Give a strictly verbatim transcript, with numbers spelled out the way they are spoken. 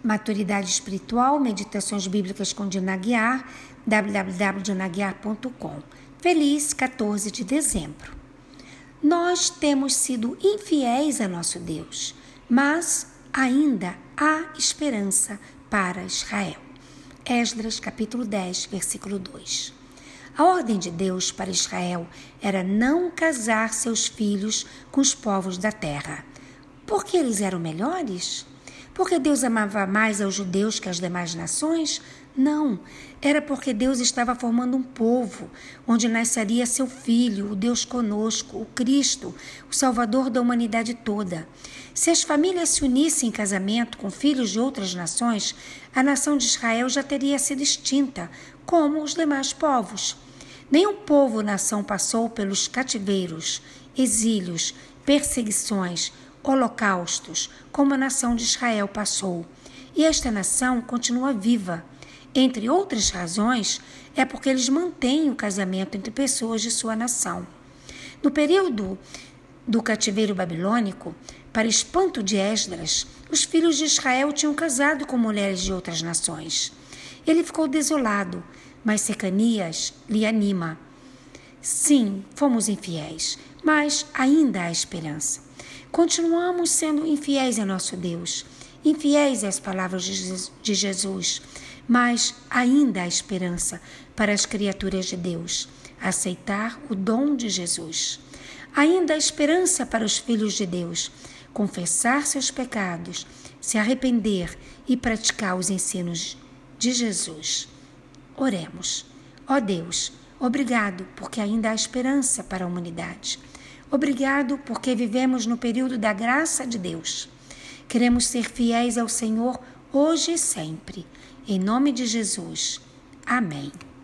Maturidade Espiritual, Meditações Bíblicas com Dina Aguiar, w w w ponto dina aguiar ponto com. Feliz quatorze de dezembro. Nós temos sido infiéis a nosso Deus, mas ainda há esperança para Israel. Esdras, capítulo dez, versículo dois. A ordem de Deus para Israel era não casar seus filhos com os povos da terra. Porque eles eram melhores? Porque Deus amava mais aos judeus que às demais nações? Não, era porque Deus estava formando um povo, onde nasceria seu Filho, o Deus conosco, o Cristo, o Salvador da humanidade toda. Se as famílias se unissem em casamento com filhos de outras nações, a nação de Israel já teria sido extinta, como os demais povos. Nenhum povo ou nação passou pelos cativeiros, exílios, perseguições, holocaustos, como a nação de Israel passou. E esta nação continua viva. Entre outras razões, é porque eles mantêm o casamento entre pessoas de sua nação. No período do cativeiro babilônico, para espanto de Esdras, os filhos de Israel tinham casado com mulheres de outras nações. Ele ficou desolado, mas Secanias lhe anima. Sim, fomos infiéis, mas ainda há esperança. Continuamos sendo infiéis a nosso Deus, infiéis às palavras de Jesus, mas ainda há esperança para as criaturas de Deus aceitar o dom de Jesus. Ainda há esperança para os filhos de Deus confessar seus pecados, se arrepender e praticar os ensinos de Jesus. Oremos. Ó Deus, obrigado porque ainda há esperança para a humanidade. Obrigado porque vivemos no período da graça de Deus. Queremos ser fiéis ao Senhor hoje e sempre. Em nome de Jesus. Amém.